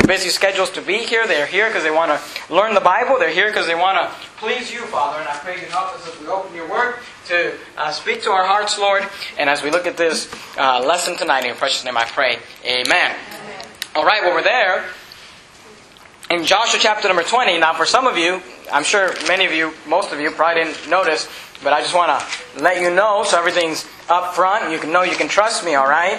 busy schedules to be here. They're here because they want to learn the Bible. They're here because they want to please you, Father. And I pray you help us as we open your word to speak to our hearts, Lord. And as we look at this lesson tonight, in your precious name I pray. Amen. All right, well, we're there in Joshua chapter number 20. Now, for some of you, I'm sure many of you, most of you probably didn't notice, but I just want to let you know so everything's up front. You can know you can trust me, all right?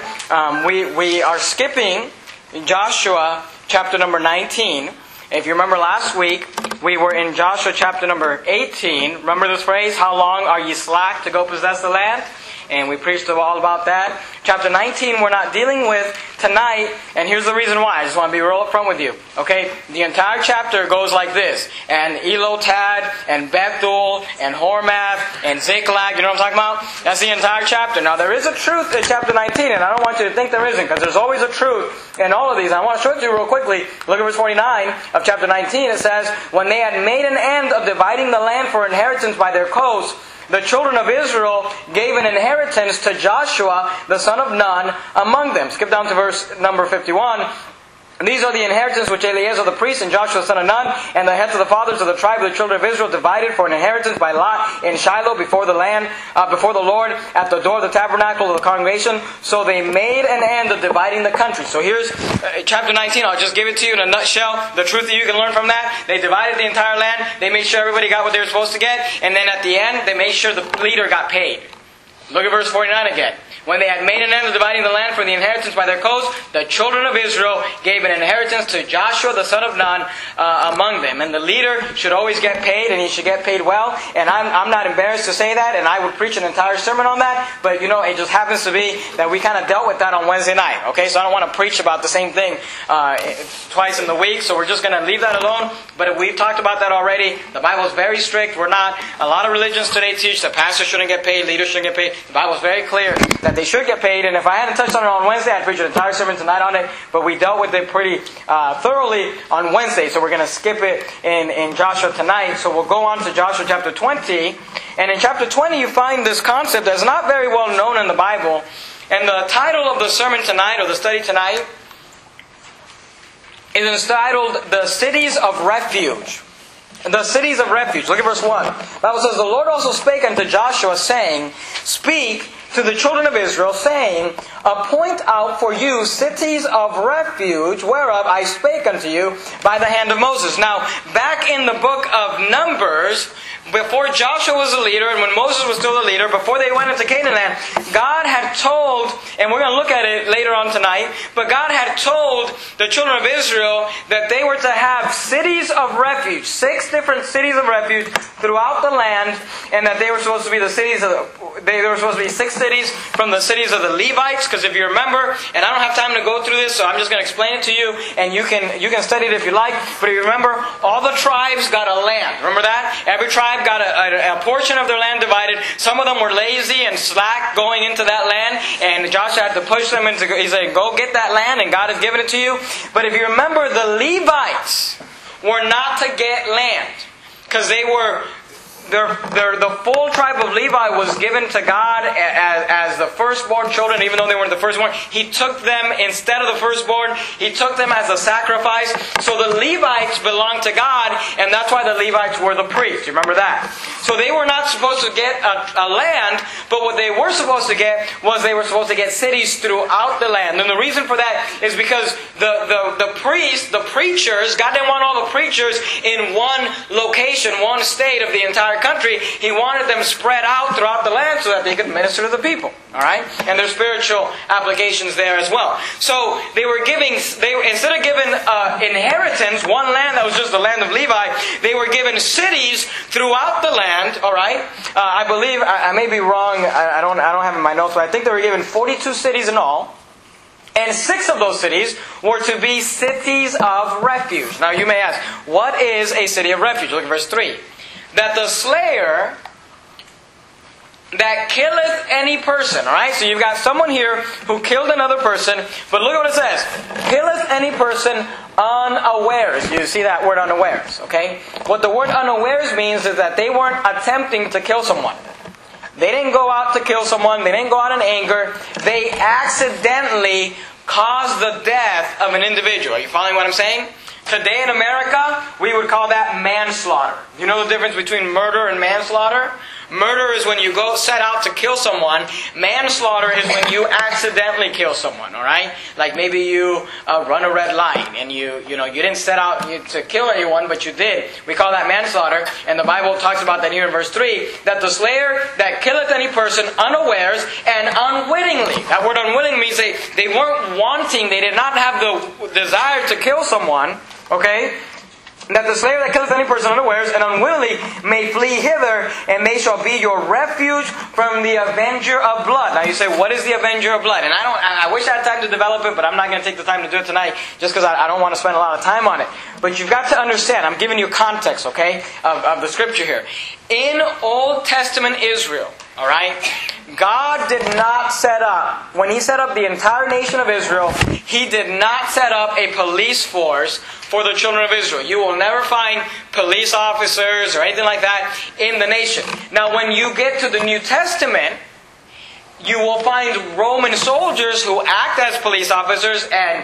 We are skipping Joshua chapter number 19. If you remember last week, we were in Joshua chapter number 18. Remember this phrase, how long are ye slack to go possess the land? And we preached all about that. Chapter 19 we're not dealing with tonight, and here's the reason why. I just want to be real up front with you. Okay? The entire chapter goes like this. And Elotad, and Bethel, and Hormath, and Ziklag. You know what I'm talking about? That's the entire chapter. Now there is a truth in chapter 19, and I don't want you to think there isn't, because there's always a truth in all of these. I want to show it to you real quickly. Look at verse 49 of chapter 19. It says, when they had made an end of dividing the land for inheritance by their coasts, the children of Israel gave an inheritance to Joshua, the son of Nun, among them. Skip down to verse number 51. And these are the inheritance which Eleazar the priest and Joshua the son of Nun and the heads of the fathers of the tribe of the children of Israel divided for an inheritance by lot in Shiloh before the Lord at the door of the tabernacle of the congregation. So they made an end of dividing the country. So here's chapter 19. I'll just give it to you in a nutshell. The truth that you can learn from that. They divided the entire land. They made sure everybody got what they were supposed to get. And then at the end, they made sure the leader got paid. Look at verse 49 again. When they had made an end of dividing the land for the inheritance by their coasts, the children of Israel gave an inheritance to Joshua the son of Nun among them. And the leader should always get paid, and he should get paid well. And I'm not embarrassed to say that, and I would preach an entire sermon on that. But you know, it just happens to be that we kind of dealt with that on Wednesday night. Okay, so I don't want to preach about the same thing twice in the week. So we're just going to leave that alone. But we've talked about that already. The Bible is very strict. We're not. A lot of religions today teach that pastors shouldn't get paid, leaders shouldn't get paid. The Bible is very clear that they should get paid, and if I hadn't touched on it on Wednesday, I'd preach an entire sermon tonight on it, but we dealt with it pretty thoroughly on Wednesday, so we're going to skip it in Joshua tonight. So we'll go on to Joshua chapter 20, and in chapter 20 you find this concept that's not very well known in the Bible, and the title of the sermon tonight, or the study tonight, is entitled, The Cities of Refuge. The cities of refuge. Look at verse 1. The Bible says, the Lord also spake unto Joshua, saying, speak to the children of Israel, saying, appoint out for you cities of refuge, whereof I spake unto you by the hand of Moses. Now, back in the book of Numbers, before Joshua was the leader, and when Moses was still the leader, before they went into Canaan land, God had told, and we're going to look at it later on tonight, but God had told the children of Israel that they were to have cities of refuge, 6 different cities of refuge throughout the land, and that they were supposed to be the cities of they were supposed to be 6 cities from the cities of the Levites, because if you remember, and I don't have time to go through this, so I'm just going to explain it to you, and you can study it if you like, but if you remember, all the tribes got a land. Remember that? Every tribe got a portion of their land divided. Some of them were lazy and slack going into that land, and Joshua had to push them into. He said, "Go get that land, and God has given it to you." But if you remember, the Levites were not to get land because they were. The full tribe of Levi was given to God as the firstborn children, even though they weren't the firstborn. He took them instead of the firstborn. He took them as a sacrifice. So the Levites belonged to God, and that's why the Levites were the priests. You remember that? So they were not supposed to get a land, but what they were supposed to get was they were supposed to get cities throughout the land. And the reason for that is because the priests, the preachers, God didn't want all the preachers in one location, one state of the entire country. He wanted them spread out throughout the land so that they could minister to the people. Alright? And there's spiritual applications there as well. So they were instead of giving inheritance, one land that was just the land of Levi, they were given cities throughout the land. Alright? I believe, I may be wrong, I don't have it in my notes, but I think they were given 42 cities in all. And 6 of those cities were to be cities of refuge. Now you may ask, what is a city of refuge? Look at verse 3. That the slayer that killeth any person. Alright, so you've got someone here who killed another person. But look at what it says. Killeth any person unawares. You see that word unawares, okay? What the word unawares means is that they weren't attempting to kill someone. They didn't go out to kill someone. They didn't go out in anger. They accidentally cause the death of an individual. Are you following what I'm saying? Today in America, we would call that manslaughter. You know the difference between murder and manslaughter? Murder is when you go set out to kill someone. Manslaughter is when you accidentally kill someone, alright? Like maybe you run a red light and you didn't set out to kill anyone, but you did. We call that manslaughter. And the Bible talks about that here in verse 3, that the slayer that killeth any person unawares and unwittingly. That word unwitting means they weren't wanting, they did not have the desire to kill someone, okay? That the slayer that killeth any person unawares and unwillingly may flee hither, and they shall be your refuge from the avenger of blood. Now you say, what is the avenger of blood? And I wish I had time to develop it, but I'm not going to take the time to do it tonight, just because I don't want to spend a lot of time on it. But you've got to understand, I'm giving you context, okay, of the scripture here. In Old Testament Israel, alright, God did not set up, when He set up the entire nation of Israel, He did not set up a police force for the children of Israel. You will never find police officers or anything like that in the nation. Now when you get to the New Testament, you will find Roman soldiers who act as police officers and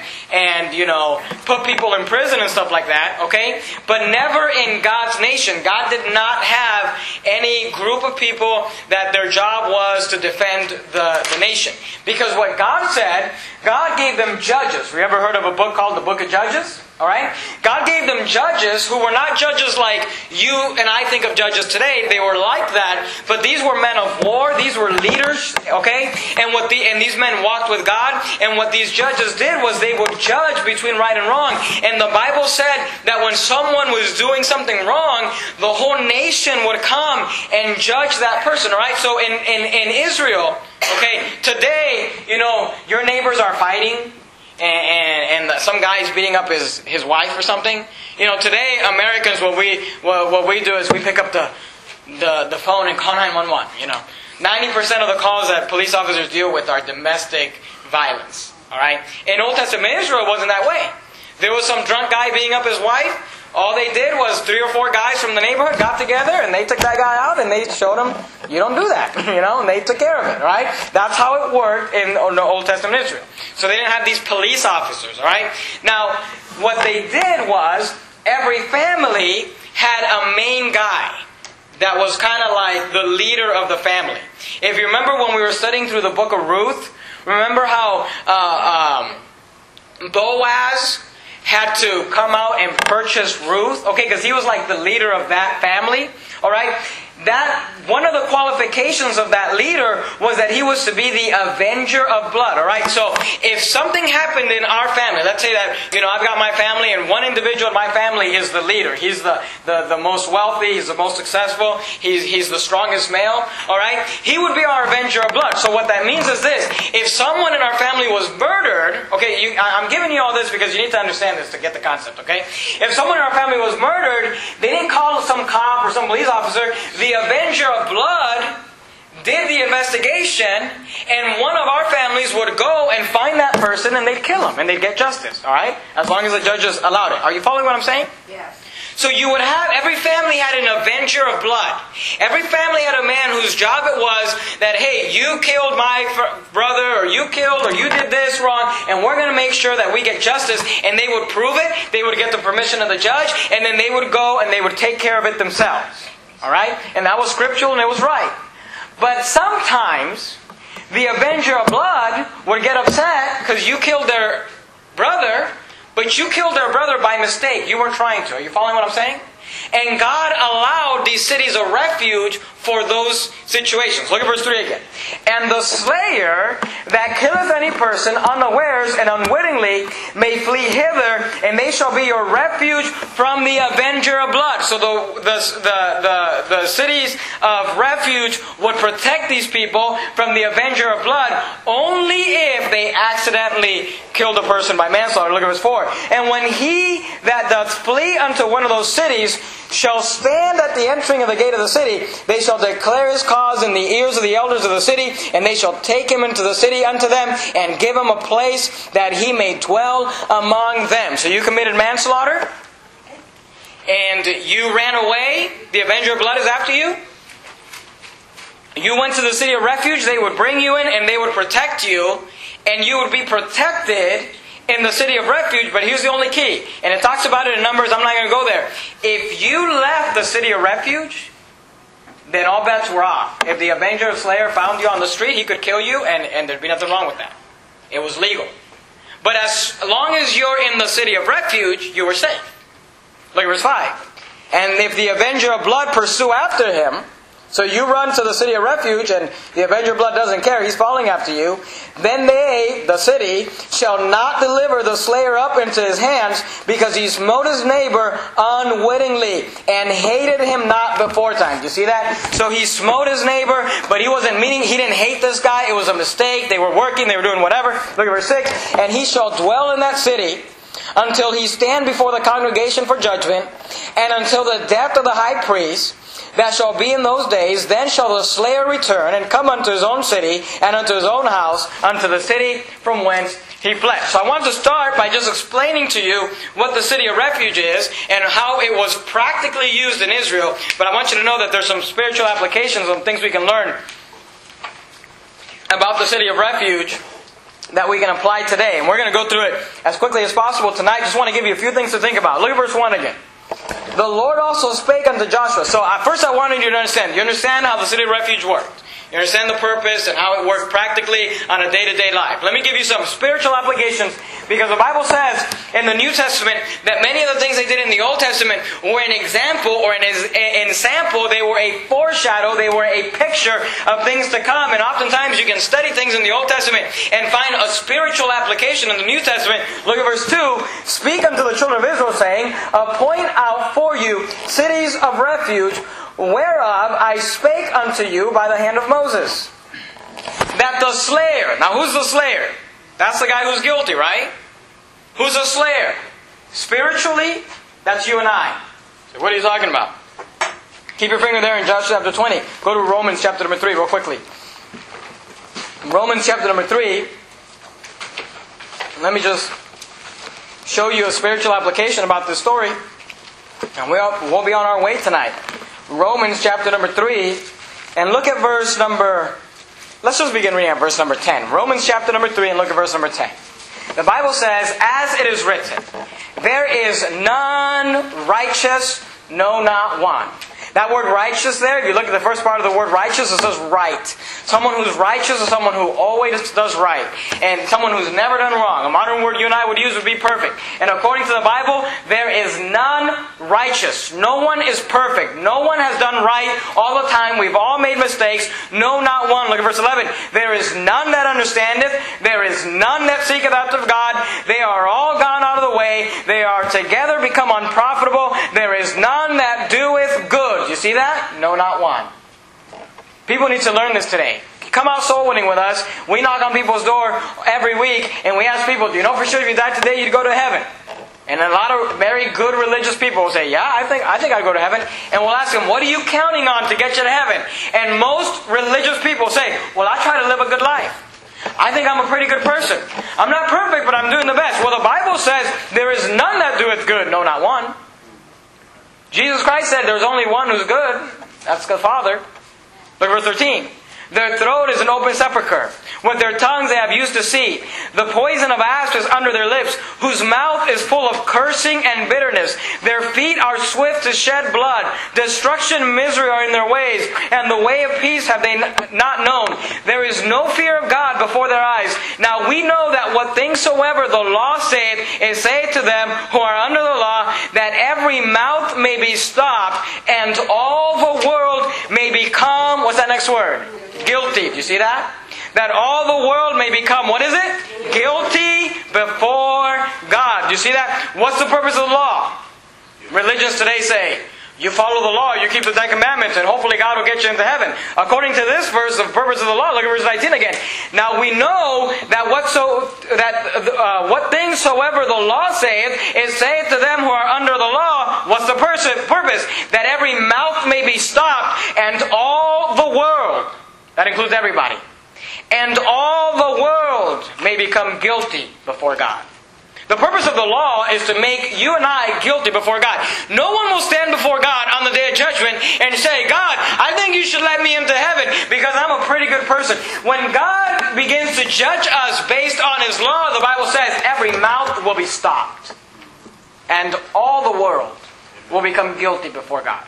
put people in prison and stuff like that, okay? But never in God's nation. God did not have any group of people that their job was to defend the nation. Because what God said, God gave them judges. Have you ever heard of a book called the Book of Judges? Alright? God gave them judges who were not judges like you and I think of judges today. They were like that, but these were men of war. These were leaders, okay? And these men walked with God, and what these judges did was they would judge between right and wrong. And the Bible said that when someone was doing something wrong, the whole nation would come and judge that person, alright? So in Israel, okay, today, your neighbors are fighting, and some guy's beating up his wife or something. Today Americans, what we do is we pick up the phone and call 911. 90% of the calls that police officers deal with are domestic violence. All right. In Old Testament Israel, it wasn't that way. There was some drunk guy beating up his wife. All they did was 3 or 4 guys from the neighborhood got together and they took that guy out and they showed him, you don't do that, and they took care of it, right? That's how it worked in the Old Testament Israel. So they didn't have these police officers, all right? Now, what they did was, every family had a main guy that was kind of like the leader of the family. If you remember when we were studying through the book of Ruth, remember how Boaz had to come out and purchase Ruth, okay, because he was like the leader of that family, all right? That one of the qualifications of that leader was that he was to be the avenger of blood, all right? So if something happened in our family, let's say that I've got my family and one individual in my family is the leader. He's the most wealthy. He's the most successful. He's the strongest male, all right? He would be our avenger of blood. So what that means is this: if someone in our family was murdered, okay, I'm giving you all this because you need to understand this to get the concept, okay? If someone in our family was murdered, they didn't call some cop or some police officer. The avenger of blood did the investigation, and one of our families would go and find that person and they'd kill him and they'd get justice, alright? As long as the judges allowed it. Are you following what I'm saying? Yes. So you would have, every family had an avenger of blood. Every family had a man whose job it was that, hey, you killed my brother, or you killed, or you did this wrong, and we're going to make sure that we get justice. And they would prove it, they would get the permission of the judge, and then they would go and they would take care of it themselves. Alright? And that was scriptural and it was right. But sometimes, the avenger of blood would get upset because you killed their brother, but you killed their brother by mistake. You weren't trying to. Are you following what I'm saying? And God allowed these cities of refuge for those situations. Look at verse 3 again. And the slayer that killeth any person unawares and unwittingly may flee hither, and they shall be your refuge from the avenger of blood. So the cities of refuge would protect these people from the avenger of blood only if they accidentally killed a person by manslaughter. Look at verse 4. And when he that doth flee unto one of those cities shall stand at the entering of the gate of the city, they shall declare his cause in the ears of the elders of the city, and they shall take him into the city unto them, and give him a place that he may dwell among them. So you committed manslaughter, and you ran away, the avenger of blood is after you. You went to the city of refuge, they would bring you in, and they would protect you. and you would be protected in the city of refuge, but here's the only key. And it talks about it in Numbers, I'm not going to go there. If you left the city of refuge, then all bets were off. If the avenger or slayer found you on the street, he could kill you, and there'd be nothing wrong with that. It was legal. But as long as you're in the city of refuge, you were safe. Look at verse 5. And if the avenger of blood pursue after him, so you run to the city of refuge, and the avenger of blood doesn't care, he's following after you, then they, the city, shall not deliver the slayer up into his hands, because he smote his neighbor unwittingly, and hated him not beforetime. Do you see that? So he smote his neighbor, but he wasn't meaning, he didn't hate this guy, it was a mistake, they were working, they were doing whatever. Look at verse 6. And he shall dwell in that city, until he stand before the congregation for judgment, and until the death of the high priest, that shall be in those days. Then shall the slayer return, and come unto his own city, and unto his own house, unto the city from whence he fled. So I want to start by just explaining to you what the city of refuge is, and how it was practically used in Israel. But I want you to know that there's some spiritual applications and things we can learn about the city of refuge that we can apply today. And we're going to go through it as quickly as possible tonight. Just want to give you a few things to think about. Look at verse 1 again. The Lord also spake unto Joshua. So first I wanted you to understand. You understand how the city of refuge worked. You understand the purpose and how it worked practically on a day-to-day life. Let me give you some spiritual applications, because the Bible says in the New Testament that many of the things they did in the Old Testament were an example, or in sample, they were a foreshadow, they were a picture of things to come. And oftentimes you can study things in the Old Testament and find a spiritual application in the New Testament. Look at verse 2. Speak unto the children of Israel, saying, appoint out for you cities of refuge, whereof I spake unto you by the hand of Moses. That the slayer, now who's the slayer? That's the guy who's guilty, right? Who's the slayer? Spiritually, that's you and I. So what are you talking about? Keep your finger there in Joshua chapter 20. Go to Romans chapter number 3 real quickly. Romans chapter number 3. Let me just show you a spiritual application about this story. And we'll be on our way tonight. Romans chapter number 3, and look at verse number, let's just begin reading at verse number 10. Romans chapter number 3, and look at verse number 10. The Bible says, as it is written, there is none righteous, no, not one. That word righteous there, if you look at the first part of the word righteous, it says right. Someone who's righteous is someone who always does right. And someone who's never done wrong. A modern word you and I would use would be perfect. And according to the Bible, there is none righteous. No one is perfect. No one has done right all the time. We've all made mistakes. No, not one. Look at verse 11. There is none that understandeth. There is none that seeketh after God. They are all gone out of the way. They are together become unprofitable. There is none that doeth good. You see that? No, not one. People need to learn this today. Come out soul winning with us. We knock on people's door every week and we ask people, do you know for sure if you died today you'd go to heaven? And a lot of very good religious people will say, yeah, I think I'd go to heaven. And we'll ask them, what are you counting on to get you to heaven? And most religious people say, well, I try to live a good life. I think I'm a pretty good person. I'm not perfect, but I'm doing the best. Well, the Bible says, there is none that doeth good, no, not one. Jesus Christ said there's only one who's good. That's the Father. Look at verse 13. Their throat is an open sepulchre. With their tongues they have used deceit. The poison of asp is under their lips, whose mouth is full of cursing and bitterness. Their feet are swift to shed blood. Destruction and misery are in their ways, and the way of peace have they not known. There is no fear of God before their eyes. Now we know that what things soever the law saith, it saith to them who are under the law, that every mouth may be stopped, and all the world may become, what's that next word? Guilty. Do you see that? That all the world may become, what is it? Guilty before God. Do you see that? What's the purpose of the law? Religions today say, you follow the law, you keep the 10 commandments, and hopefully God will get you into heaven. According to this verse, the purpose of the law, look at verse 19 again. Now we know that what things soever the law saith, it saith to them who are under the law, what's the purpose? That every mouth may be stopped, and all the world, that includes everybody, and all the world may become guilty before God. The purpose of the law is to make you and I guilty before God. No one will stand before God on the day of judgment and say, God, I think you should let me into heaven because I'm a pretty good person. When God begins to judge us based on His law, the Bible says every mouth will be stopped. And all the world will become guilty before God.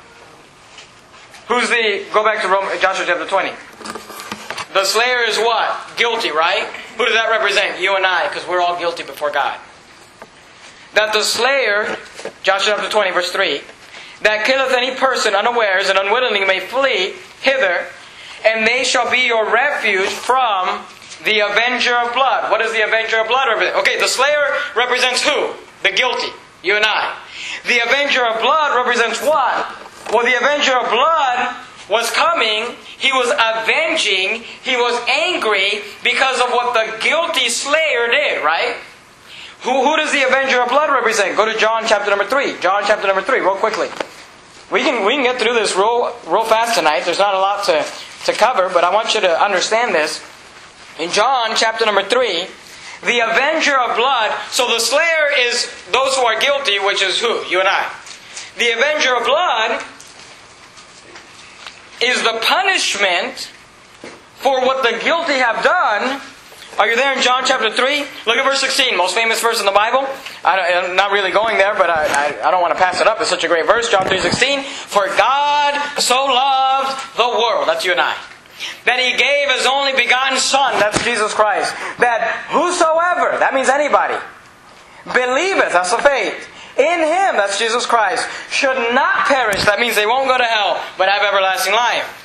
Go back to Joshua chapter 20. The slayer is what? Guilty, right? Who does that represent? You and I, because we're all guilty before God. That the slayer, Joshua chapter 20, verse 3, that killeth any person unawares and unwittingly may flee hither, and they shall be your refuge from the avenger of blood. What does the avenger of blood represent? Okay, the slayer represents who? The guilty, you and I. The avenger of blood represents what? Well, the avenger of blood was coming, he was avenging, he was angry because of what the guilty slayer did, right? Who does the avenger of blood represent? Go to John chapter number 3. John chapter number 3, real quickly. We can get through this real fast tonight. There's not a lot to cover, but I want you to understand this. In John chapter number 3, the avenger of blood, so the slayer is those who are guilty, which is who? You and I. The avenger of blood is the punishment for what the guilty have done. Are you there in John chapter 3? Look at verse 16, most famous verse in the Bible. I'm not really going there, but I don't want to pass it up. It's such a great verse. John 3:16. For God so loved the world, that's you and I, that He gave His only begotten Son, that's Jesus Christ, that whosoever, that means anybody, believeth, that's the faith, in Him, that's Jesus Christ, should not perish, that means they won't go to hell, but have everlasting life.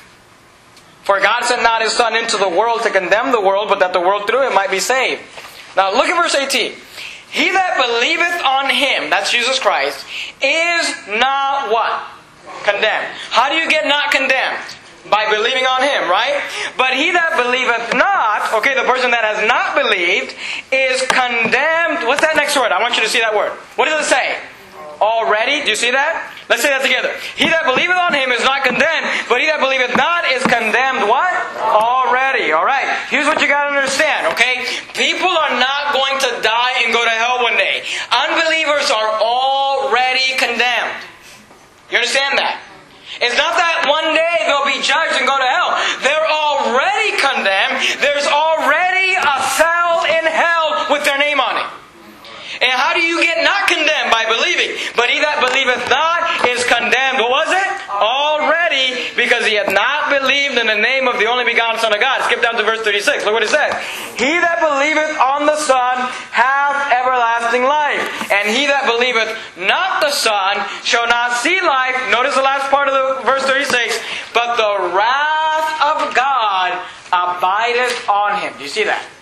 For God sent not His Son into the world to condemn the world, but that the world through Him might be saved. Now look at verse 18. He that believeth on Him, that's Jesus Christ, is not what? Condemned. How do you get not condemned? By believing on Him, right? But he that believeth not, okay, the person that has not believed, is condemned. What's that next word? I want you to see that word. What does it say? Already. Do you see that? Let's say that together. He that believeth on Him is not condemned, but he that believeth not is condemned what? Already. Alright. Here's what you got to understand, okay? People are not going to die and go to hell one day. Unbelievers are already condemned. You understand that? It's not that one day they'll be judged and go to hell. They're already condemned. There's already a cell in hell with their name on it. And how do you get not condemned? By believing. But he that believeth not is condemned. What was it? Already, because he hath not believed in the name of the only begotten Son of God. Skip down to verse 36. Look what it says. He that believeth on the Son hath everlasting life. And he that believeth not the Son shall not see life. Notice the last part of the verse 36. But the wrath of God abideth on him. Do you see that?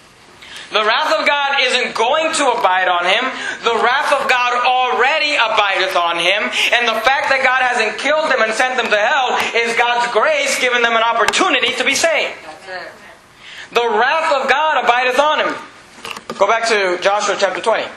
The wrath of God isn't going to abide on him. The wrath of God already abideth on him. And the fact that God hasn't killed them and sent them to hell is God's grace giving them an opportunity to be saved. The wrath of God abideth on him. Go back to Joshua chapter 20.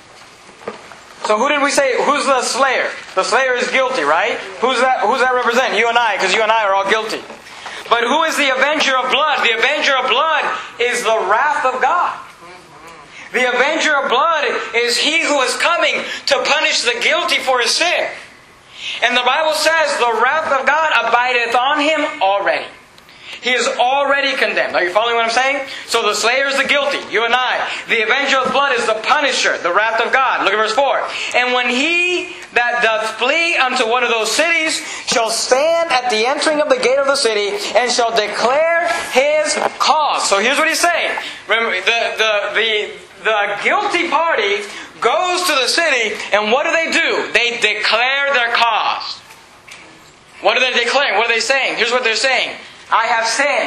So who did we say? Who's the slayer? The slayer is guilty, right? Who's that represent? You and I, because you and I are all guilty. But who is the avenger of blood? The avenger of blood is the wrath of God. The avenger of blood is He who is coming to punish the guilty for his sin. And the Bible says the wrath of God abideth on him already. He is already condemned. Are you following what I'm saying? So the slayer is the guilty, you and I. The avenger of blood is the punisher, the wrath of God. Look at verse 4. And when he that doth flee unto one of those cities shall stand at the entering of the gate of the city and shall declare his cause. So here's what he's saying. Remember, the guilty party goes to the city, and what do? They declare their cause. What are they declaring? What are they saying? Here's what they're saying. I have sinned.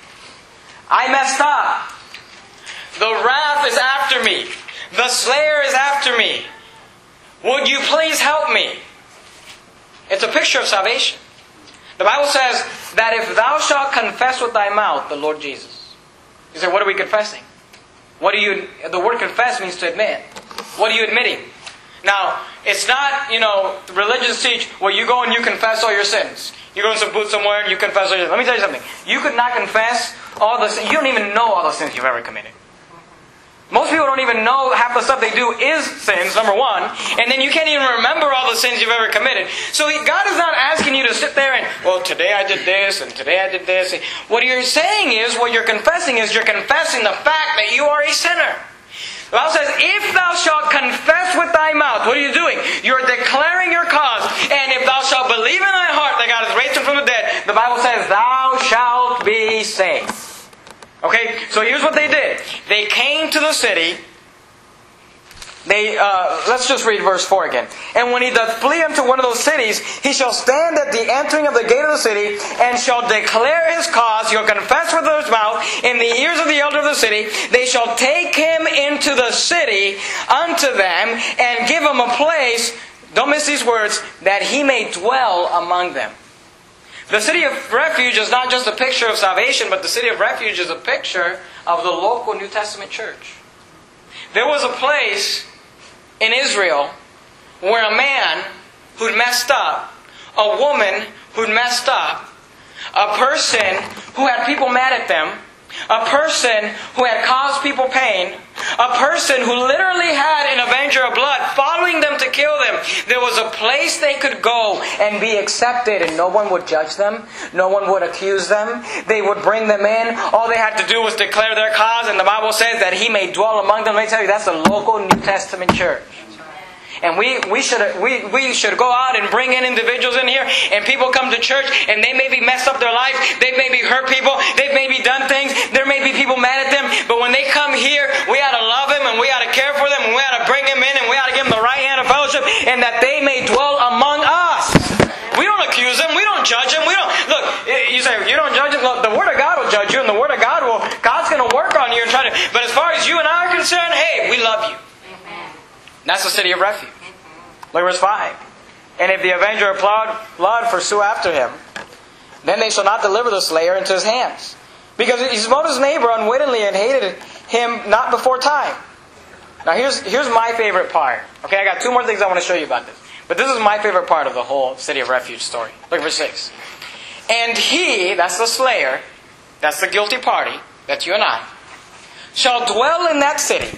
I messed up. The wrath is after me. The slayer is after me. Would you please help me? It's a picture of salvation. The Bible says that if thou shalt confess with thy mouth the Lord Jesus. You say, what are we confessing? The word confess means to admit. What are you admitting? Now, it's not, religions teach, well, you go and you confess all your sins. You go somewhere and you confess all your sins. Let me tell you something. You could not confess all the sins. You don't even know all the sins you've ever committed. Most people don't even know half the stuff they do is sins, number one. And then you can't even remember all the sins you've ever committed. So God is not asking you to sit there and, well, today I did this and today I did this. What you're saying is, what you're confessing is, you're confessing the fact that you are a sinner. The Bible says, if thou shalt confess with thy mouth, what are you doing? You're declaring your cause. And if thou shalt believe in thy heart that God has raised him from the dead, the Bible says, thou shalt be saved. Okay, so here's what they did. They came to the city. Let's just read verse 4 again. And when he doth flee unto one of those cities, he shall stand at the entering of the gate of the city, and shall declare his cause. He'll confess with his mouth in the ears of the elder of the city. They shall take him into the city unto them, and give him a place, don't miss these words, that he may dwell among them. The city of refuge is not just a picture of salvation, but the city of refuge is a picture of the local New Testament church. There was a place in Israel where a man who'd messed up, a woman who'd messed up, a person who had people mad at them, a person who had caused people pain, a person who literally had an avenger of blood following them to kill them. There was a place they could go and be accepted, and no one would judge them. No one would accuse them. They would bring them in. All they had to do was declare their cause, and the Bible says that he may dwell among them. Let me tell you, that's the local New Testament church. And we should go out and bring in individuals in here, and people come to church and they may be messed up their lives, they may be hurt people, they've maybe done things, there may be people mad at them, but when they come here, we ought to love them and we ought to care for them and we ought to bring them in and we ought to give them the right hand of fellowship, and that they may dwell among us. We don't accuse them, we don't judge them, look, you say, you don't judge them, look, the Word of God will judge you, and the Word of God's going to work on you and try to, but as far as you and I are concerned, hey, we love you. That's the city of refuge. Look at verse 5. And if the avenger of blood pursue after him, then they shall not deliver the slayer into his hands. Because he smote his neighbor unwittingly and hated him not before time. Now here's my favorite part. Okay, I got two more things I want to show you about this. But this is my favorite part of the whole city of refuge story. Look at verse 6. And he, that's the slayer, that's the guilty party, that's you and I, shall dwell in that city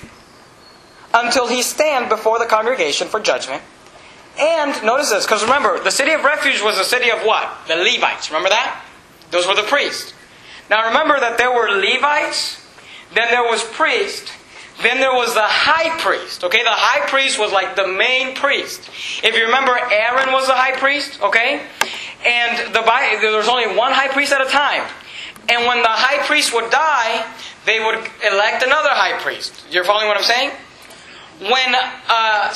until he stand before the congregation for judgment. And notice this, because remember, the city of refuge was a city of what? The Levites. Remember that? Those were the priests. Now remember that there were Levites, then there was priests, then there was the high priest. Okay, the high priest was like the main priest. If you remember, Aaron was the high priest. Okay, and there was only one high priest at a time. And when the high priest would die, they would elect another high priest. You're following what I'm saying? When a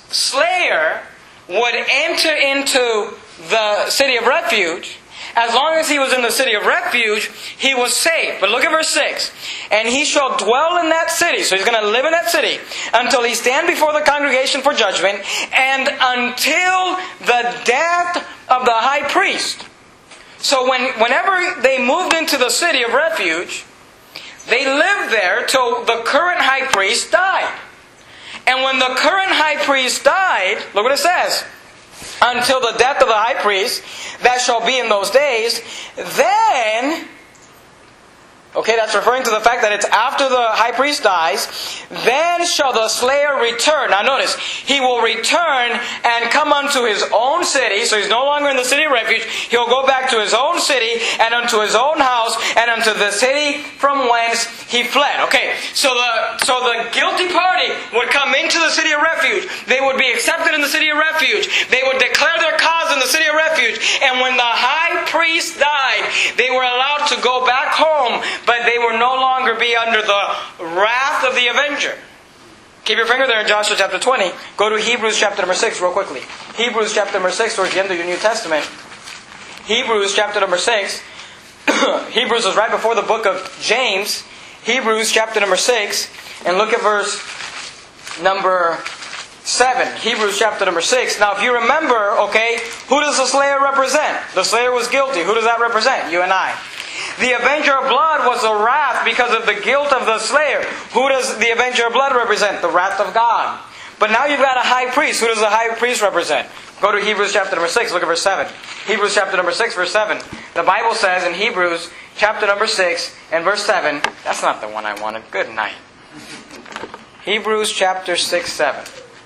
slayer would enter into the city of refuge, as long as he was in the city of refuge, he was saved. But look at verse 6. And he shall dwell in that city. So he's going to live in that city until he stand before the congregation for judgment, and until the death of the high priest. So whenever they moved into the city of refuge, they lived there till the current high priest died. And when the current high priest died, look what it says. Until the death of the high priest, that shall be in those days, then, okay, that's referring to the fact that it's after the high priest dies, then shall the slayer return. Now notice, he will return and come unto his own city, so he's no longer in the city of refuge. He'll go back to his own city, and unto his own house, and unto the city from whence he fled. Okay, so the guilty party would come into the city of refuge. They would be accepted in the city of refuge. They would declare their cause in the city of refuge. And when the high priest died, they were allowed to go back home, but they would no longer be under the wrath of the avenger. Keep your finger there in Joshua chapter 20. Go to Hebrews chapter number 6 real quickly. Hebrews chapter number 6 towards the end of your New Testament. Hebrews chapter number 6. Hebrews is right before the book of James. Hebrews chapter number 6. And look at verse number 7. Hebrews chapter number 6. Now if you remember, okay, who does the slayer represent? The slayer was guilty. Who does that represent? You and I. The avenger of blood was the wrath because of the guilt of the slayer. Who does the avenger of blood represent? The wrath of God. But now you've got a high priest. Who does the high priest represent? Go to Hebrews chapter number 6. Look at verse 7. Hebrews chapter number 6, verse 7. The Bible says in Hebrews chapter number 6 and verse 7. That's not the one I wanted. Good night. Hebrews chapter 6, 7.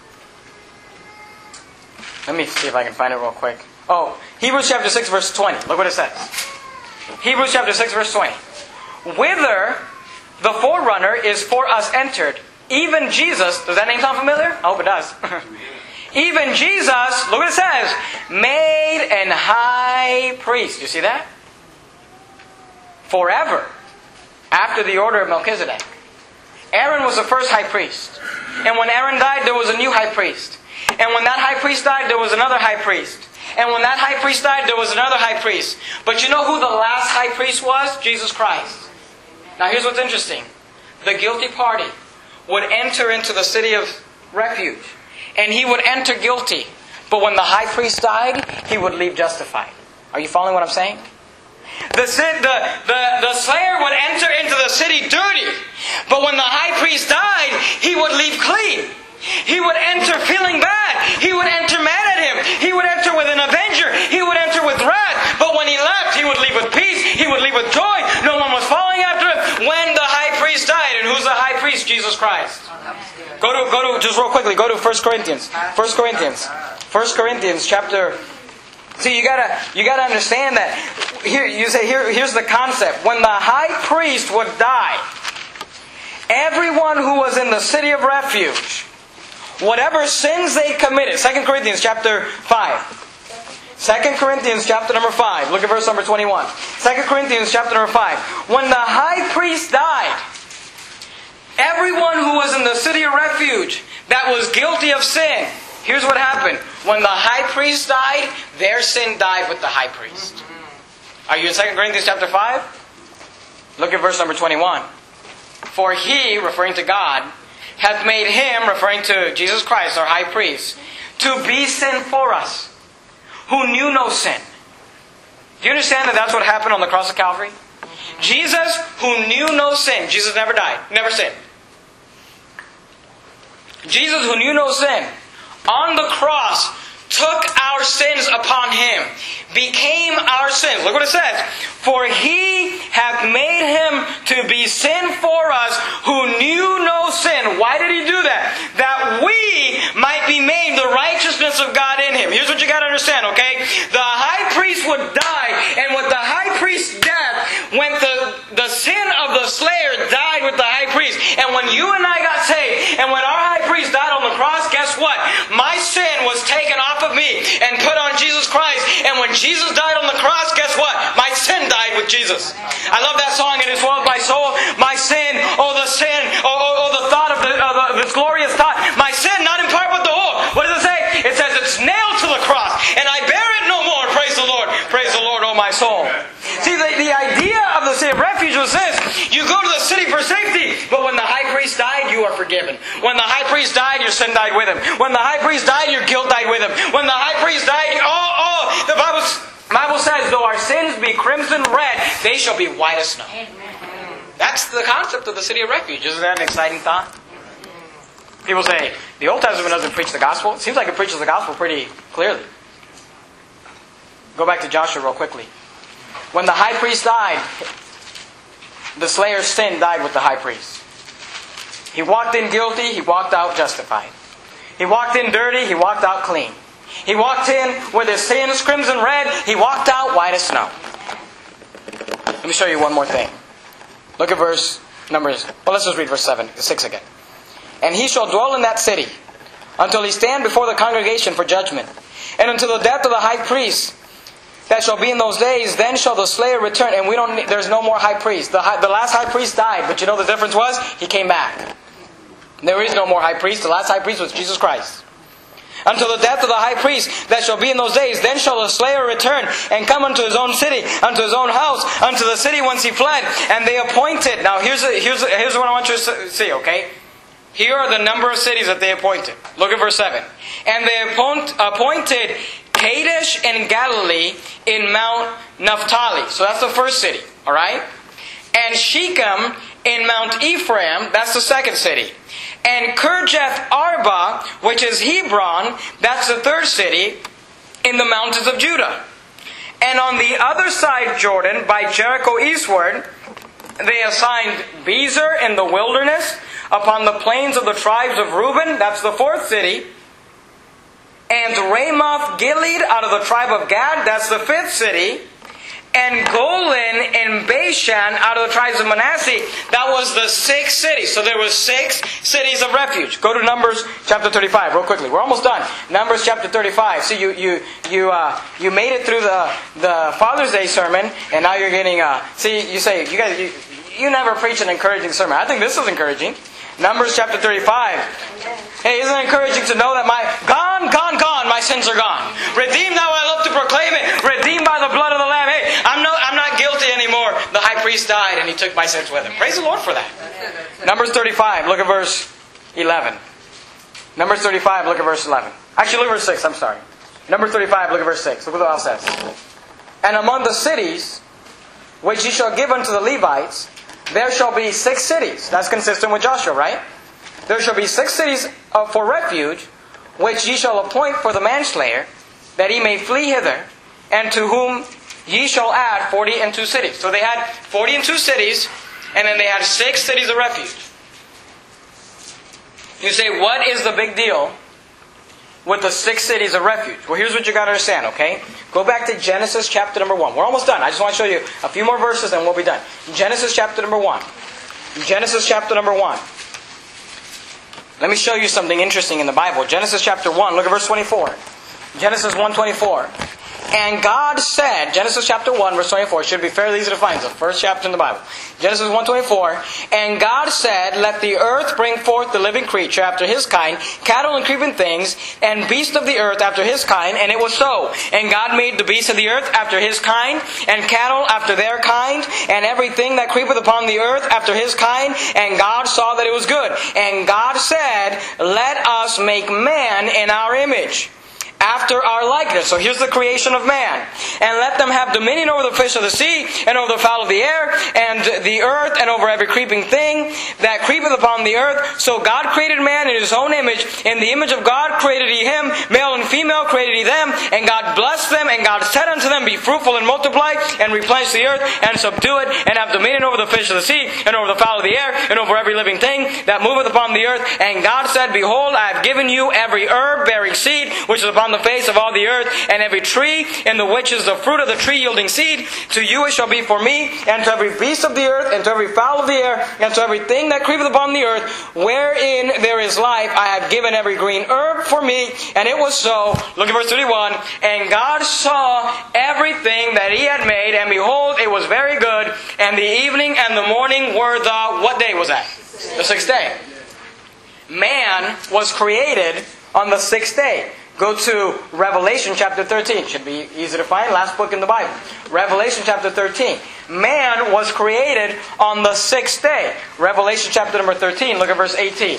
Let me see if I can find it real quick. Oh, Hebrews chapter 6, verse 20. Look what it says. Hebrews chapter 6, verse 20. Whither the forerunner is for us entered, even Jesus. Does that name sound familiar? I hope it does. Even Jesus, look what it says, made an high priest. You see that? Forever. After the order of Melchizedek. Aaron was the first high priest. And when Aaron died, there was a new high priest. And when that high priest died, there was another high priest. And when that high priest died, there was another high priest. But you know who the last high priest was? Jesus Christ. Now here's what's interesting. The guilty party would enter into the city of refuge. And he would enter guilty. But when the high priest died, he would leave justified. Are you following what I'm saying? The slayer would enter into the city dirty. But when the high priest died, he would leave clean. He would enter feeling bad. He would enter mad at him. He would enter with an avenger. He would enter with wrath. But when he left, he would leave with peace. He would leave with joy. No one was following after him when the high priest died. And who's the high priest? Jesus Christ. Go to just real quickly, go to 1 Corinthians. 1 Corinthians chapter. See, you gotta understand that. Here's the concept. When the high priest would die, everyone who was in the city of refuge, whatever sins they committed, 2 Corinthians chapter 5. 2 Corinthians chapter number 5. Look at verse number 21. 2 Corinthians chapter number 5. When the high priest died, everyone who was in the city of refuge that was guilty of sin, here's what happened. When the high priest died, their sin died with the high priest. Are you in 2 Corinthians chapter 5? Look at verse number 21. For he, referring to God, hath made him, referring to Jesus Christ, our high priest, to be sin for us, who knew no sin. Do you understand that that's what happened on the cross of Calvary? Jesus, who knew no sin. Jesus never died, never sinned. Jesus, who knew no sin, on the cross, took our sins upon Him, became our sins. Look what it says. For He hath made Him to be sin for us who knew no sin. Why did He do that? That we might be made the righteousness of God in Him. Here's what you got to understand, okay? The high priest would die, and with the high priest's death, when the sin of the slayer died with the high priest. And when you and I got saved, and when our high priest died on the cross, guess what? My sin was taken off of me and put on Jesus Christ. And when Jesus died on the cross, guess what? My sin died with Jesus. I love that song, "It is well with my soul, my sin, oh the sin, oh the thought of this glorious thought, my sin not in part but the whole." What does it say? It says it's nailed to the cross, and I bear it no more. Praise the Lord, oh my soul. See, the idea of the city of refuge was this: you go to the city for safety, but when the high priest died, you are forgiven. When the high priest died, your sin died with him. When the high priest died, your guilt died with him. When the high priest died, the Bible says, though our sins be crimson red, they shall be white as snow. That's the concept of the city of refuge. Isn't that an exciting thought? People say, the Old Testament doesn't preach the gospel. It seems like it preaches the gospel pretty clearly. Go back to Joshua real quickly. When the high priest died, the slayer's sin died with the high priest. He walked in guilty, he walked out justified. He walked in dirty, he walked out clean. He walked in with his sins crimson red, he walked out white as snow. Let me show you one more thing. Look at verse Numbers. Well, let's just read verse 6 again. And he shall dwell in that city until he stand before the congregation for judgment, and until the death of the high priest that shall be in those days, then shall the slayer return. And there's no more high priest. The last high priest died, but you know the difference was? He came back. There is no more high priest. The last high priest was Jesus Christ. Until the death of the high priest that shall be in those days, then shall the slayer return and come unto his own city, unto his own house, unto the city whence he fled. And they appointed. Now here's what I want you to see, okay? Here are the number of cities that they appointed. Look at verse 7. And they appointed Kadesh in Galilee in Mount Naphtali. So that's the first city, alright? And Shechem in Mount Ephraim, that's the second city. And Kirjath Arba, which is Hebron, that's the third city, in the mountains of Judah. And on the other side Jordan, by Jericho eastward, they assigned Bezer in the wilderness upon the plains of the tribes of Reuben, that's the fourth city. And Ramoth Gilead out of the tribe of Gad, that's the fifth city. And Golan and Bashan out of the tribes of Manasseh, that was the sixth city. So there was 6 cities of refuge. Go to Numbers chapter 35 real quickly. We're almost done. Numbers chapter 35. See, you made it through the Father's Day sermon, and now you're getting see, you say you never preach an encouraging sermon. I think this is encouraging. Numbers chapter 35. Hey, isn't it encouraging to know that gone, my sins are gone. Redeemed now I love to proclaim it. Redeemed by the blood of the Lamb. Hey, I'm not guilty anymore. The high priest died and he took my sins with him. Praise the Lord for that. Numbers 35, look at verse 11. Numbers 35, look at verse 11. Actually, look at verse 6, I'm sorry. Numbers 35, look at verse 6. Look what the Bible says. And among the cities which ye shall give unto the Levites, there shall be 6 cities. That's consistent with Joshua, right? There shall be 6 cities for refuge, which ye shall appoint for the manslayer, that he may flee hither, and to whom ye shall add 42 cities. So they had 42 cities, and then they had 6 cities of refuge. You say, what is the big deal with the 6 cities of refuge? Well, here's what you got to understand, okay? Go back to Genesis chapter number 1. We're almost done. I just want to show you a few more verses and we'll be done. Genesis chapter number 1. Genesis chapter number 1. Let me show you something interesting in the Bible. Genesis chapter 1, look at verse 24. Genesis 1:24. And God said, Genesis chapter 1, verse 24, it should be fairly easy to find. It's the first chapter in the Bible. Genesis 1:24. And God said, let the earth bring forth the living creature after his kind, cattle and creeping things, and beasts of the earth after his kind. And it was so. And God made the beasts of the earth after his kind, and cattle after their kind, and everything that creepeth upon the earth after his kind. And God saw that it was good. And God said, let us make man in our image, after our likeness. So here's the creation of man. And let them have dominion over the fish of the sea, and over the fowl of the air, and the earth, and over every creeping thing that creepeth upon the earth. So God created man in his own image. In the image of God created he him. Male and female created he them. And God blessed them. And God said unto them, be fruitful and multiply, and replenish the earth, and subdue it, and have dominion over the fish of the sea, and over the fowl of the air, and over every living thing that moveth upon the earth. And God said, behold, I have given you every herb bearing seed, which is upon the face of all the earth, and every tree in the which is the fruit of the tree yielding seed. To you it shall be for me, and to every beast of the earth, and to every fowl of the air, and to everything that creepeth upon the earth, wherein there is life, I have given every green herb for me. And it was so. Look at verse 31. And God saw everything that he had made, and behold, it was very good. And the evening and the morning were the... What day was that? The 6th day. Man was created on the 6th day. Go to Revelation chapter 13. Should be easy to find. Last book in the Bible. Revelation chapter 13. Man was created on the 6th day. Revelation chapter number 13. Look at verse 18.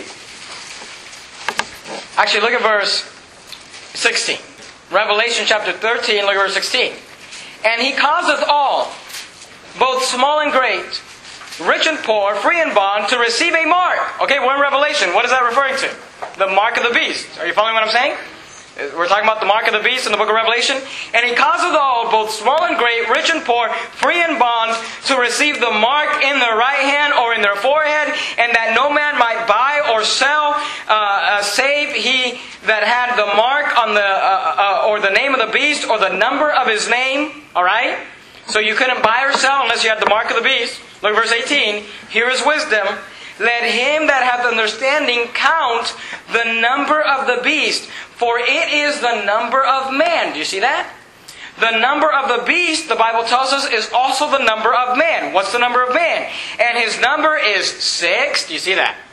Actually, look at verse 16. Revelation chapter 13. Look at verse 16. And he causeth all, both small and great, rich and poor, free and bond, to receive a mark. Okay, we're in Revelation. What is that referring to? The mark of the beast. Are you following what I'm saying? We're talking about the mark of the beast in the book of Revelation. And he causeth all, both small and great, rich and poor, free and bond, to receive the mark in their right hand or in their forehead, and that no man might buy or sell, save he that had the mark on the or the name of the beast or the number of his name. All right? So you couldn't buy or sell unless you had the mark of the beast. Look at verse 18. Here is wisdom. Let him that hath understanding count the number of the beast, for it is the number of man. Do you see that? The number of the beast, the Bible tells us, is also the number of man. What's the number of man? And his number is 6. Do you see that?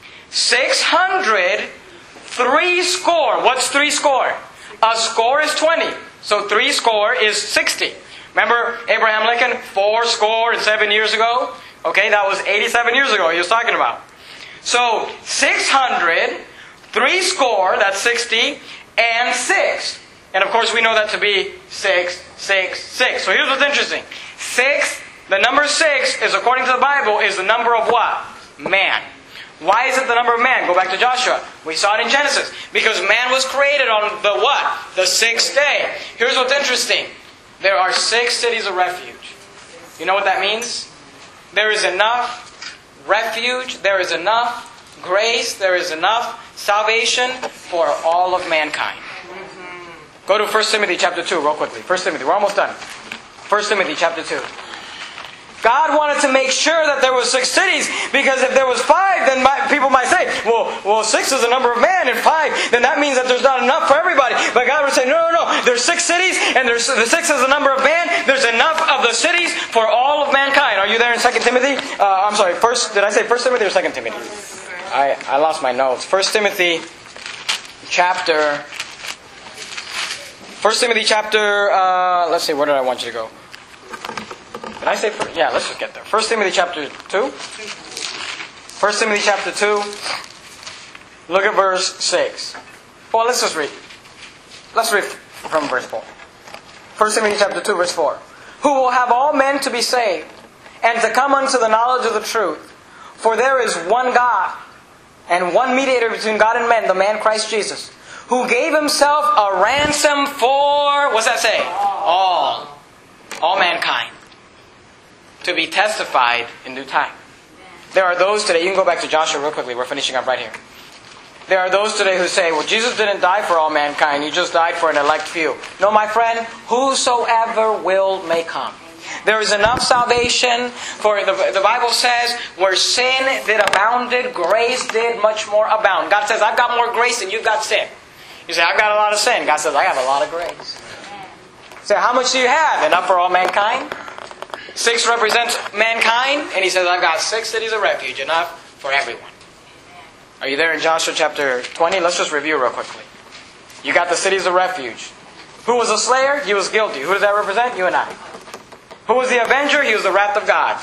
600, 60. What's 60? A score is 20. So 60 is 60. Remember Abraham Lincoln, 70 years ago? Okay, that was 87 years ago he was talking about. So 600, 60, that's 60, and 6. And of course we know that to be 6, 6, 6. So here's what's interesting. 6, the number 6 is, according to the Bible, is the number of what? Man. Why is it the number of man? Go back to Joshua. We saw it in Genesis. Because man was created on the what? The 6th day. Here's what's interesting. There are 6 cities of refuge. You know what that means? There is enough refuge, there is enough grace, there is enough salvation for all of mankind. Go to 1 Timothy chapter 2 real quickly. 1 Timothy, we're almost done. 1 Timothy chapter 2. God wanted to make sure that there was 6 cities, because if there was 5, then people might say, well, 6 is the number of man, and 5, then that means that there's not enough for everybody. But God would say, no. There's 6 cities, and the 6 is the number of man. There's enough of the cities for all of mankind. Are you there in 2 Timothy? Did I say 1 Timothy or 2 Timothy? I lost my notes. 1 Timothy chapter... let's see, where did I want you to go? Did I say, let's just get there. 1 Timothy chapter 2. 1 Timothy chapter 2. Look at verse 6. Well, let's just read. Let's read from verse 4. 1 Timothy chapter 2, verse 4. Who will have all men to be saved, and to come unto the knowledge of the truth. For there is one God, and one mediator between God and men, the man Christ Jesus, who gave Himself a ransom for, what's that say? All mankind. To be testified in due time. There are those today, you can go back to Joshua real quickly, we're finishing up right here. There are those today who say, well, Jesus didn't die for all mankind, He just died for an elect few. No, my friend, whosoever will may come. There is enough salvation, for the Bible says, where sin did abounded, grace did much more abound. God says, I've got more grace than you've got sin. You say, I've got a lot of sin. God says, I have a lot of grace. You say, how much do you have? Enough for all mankind? 6 represents mankind, and He says, I've got 6 cities of refuge, enough for everyone. Are you there in Joshua chapter 20? Let's just review real quickly. You got the cities of refuge. Who was the slayer? He was guilty. Who does that represent? You and I. Who was the avenger? He was the wrath of God.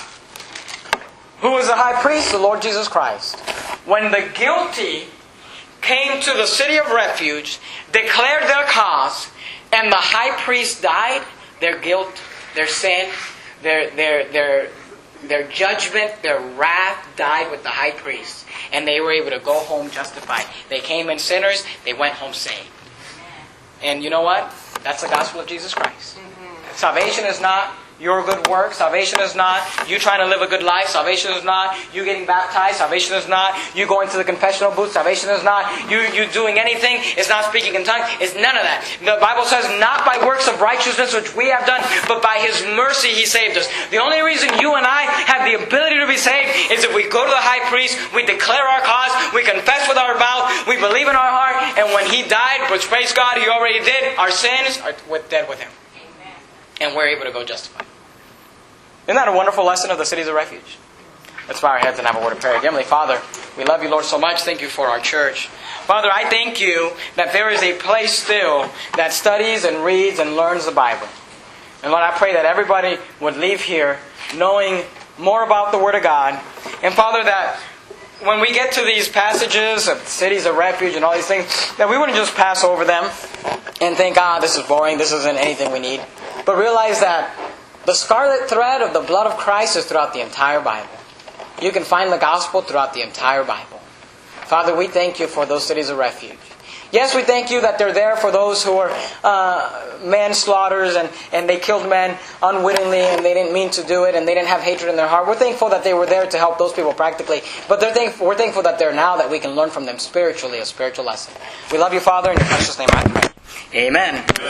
Who was the high priest? The Lord Jesus Christ. When the guilty came to the city of refuge, declared their cause, and the high priest died, their guilt, their sin, their judgment, their wrath died with the high priest. And they were able to go home justified. They came in sinners, they went home saved. And you know what? That's the gospel of Jesus Christ. Salvation is not your good work. Salvation is not you trying to live a good life. Salvation is not you getting baptized. Salvation is not you going to the confessional booth. Salvation is not you doing anything. It's not speaking in tongues. It's none of that. The Bible says, not by works of righteousness which we have done, but by His mercy He saved us. The only reason you and I have the ability to be saved is if we go to the high priest, we declare our cause, we confess with our mouth, we believe in our heart, and when He died, which praise God, He already did, our sins are dead with Him. And we're able to go justified. Isn't that a wonderful lesson of the cities of refuge? Let's bow our heads and have a word of prayer. Heavenly Father, we love You, Lord, so much. Thank You for our church. Father, I thank You that there is a place still that studies and reads and learns the Bible. And Lord, I pray that everybody would leave here knowing more about the Word of God. And Father, that when we get to these passages of cities of refuge and all these things, that we wouldn't just pass over them and think, this is boring, this isn't anything we need. But realize that the scarlet thread of the blood of Christ is throughout the entire Bible. You can find the gospel throughout the entire Bible. Father, we thank You for those cities of refuge. Yes, we thank You that they're there for those who are manslaughters and they killed men unwittingly and they didn't mean to do it and they didn't have hatred in their heart. We're thankful that they were there to help those people practically. But we're thankful that they're now that we can learn from them spiritually, a spiritual lesson. We love You, Father, in Your precious name I pray. Amen.